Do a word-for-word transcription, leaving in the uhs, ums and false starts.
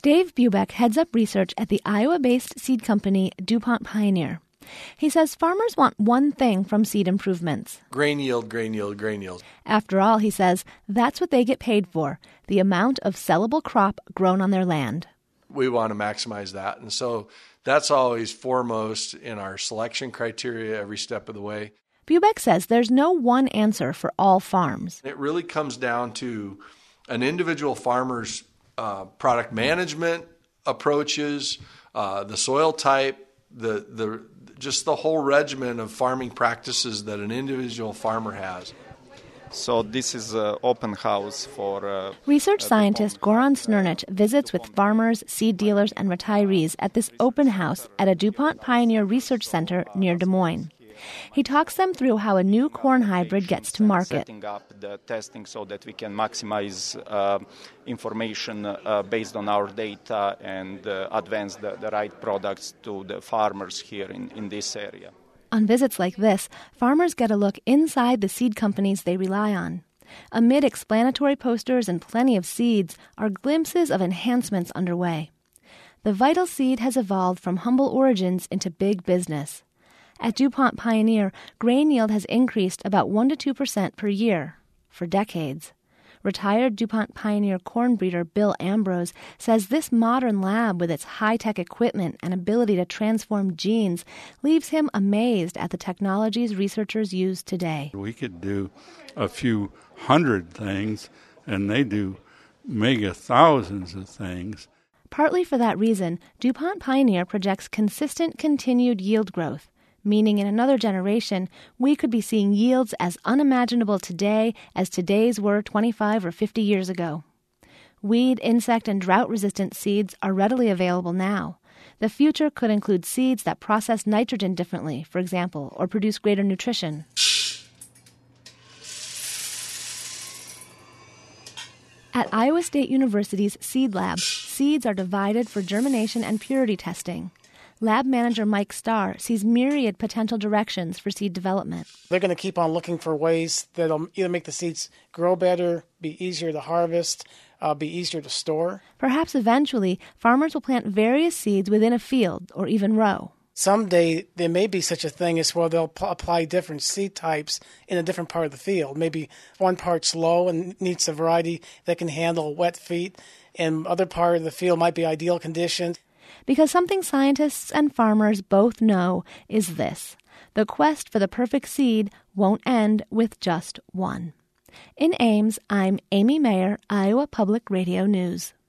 Dave Bubeck heads up research at the Iowa-based seed company DuPont Pioneer. He says farmers want one thing from seed improvements. Grain yield, grain yield, grain yield. After all, he says, that's what they get paid for, the amount of sellable crop grown on their land. We want to maximize that. And so that's always foremost in our selection criteria every step of the way. Bubeck says there's no one answer for all farms. It really comes down to an individual farmer's uh, product management approaches, uh, the soil type, the the just the whole regimen of farming practices that an individual farmer has. So this is an open house for... Uh, Research scientist Goran Snernich visits with farmers, seed dealers, and retirees at this open house at a DuPont Pioneer Research Center near Des Moines. He talks them through how a new corn hybrid gets to market. Setting up the testing so that we can maximize uh, information uh, based on our data and uh, advance the, the right products to the farmers here in, in this area. On visits like this, farmers get a look inside the seed companies they rely on. Amid explanatory posters and plenty of seeds are glimpses of enhancements underway. The Vital seed has evolved from humble origins into big business. At DuPont Pioneer, grain yield has increased about one to two percent per year for decades. Retired DuPont Pioneer corn breeder Bill Ambrose says this modern lab with its high-tech equipment and ability to transform genes leaves him amazed at the technologies researchers use today. We could do a few hundred things, and they do mega thousands of things. Partly for that reason, DuPont Pioneer projects consistent continued yield growth, meaning in another generation, we could be seeing yields as unimaginable today as today's were twenty-five or fifty years ago. Weed, insect, and drought-resistant seeds are readily available now. The future could include seeds that process nitrogen differently, for example, or produce greater nutrition. At Iowa State University's Seed Lab, seeds are divided for germination and purity testing. Lab manager Mike Starr sees myriad potential directions for seed development. They're going to keep on looking for ways that'll either make the seeds grow better, be easier to harvest, uh, be easier to store. Perhaps eventually, farmers will plant various seeds within a field or even row. Someday, there may be such a thing as where they'll p- apply different seed types in a different part of the field. Maybe one part's low and needs a variety that can handle wet feet, and other part of the field might be ideal conditions. Because something scientists and farmers both know is this: the quest for the perfect seed won't end with just one. In Ames, I'm Amy Mayer, Iowa Public Radio News.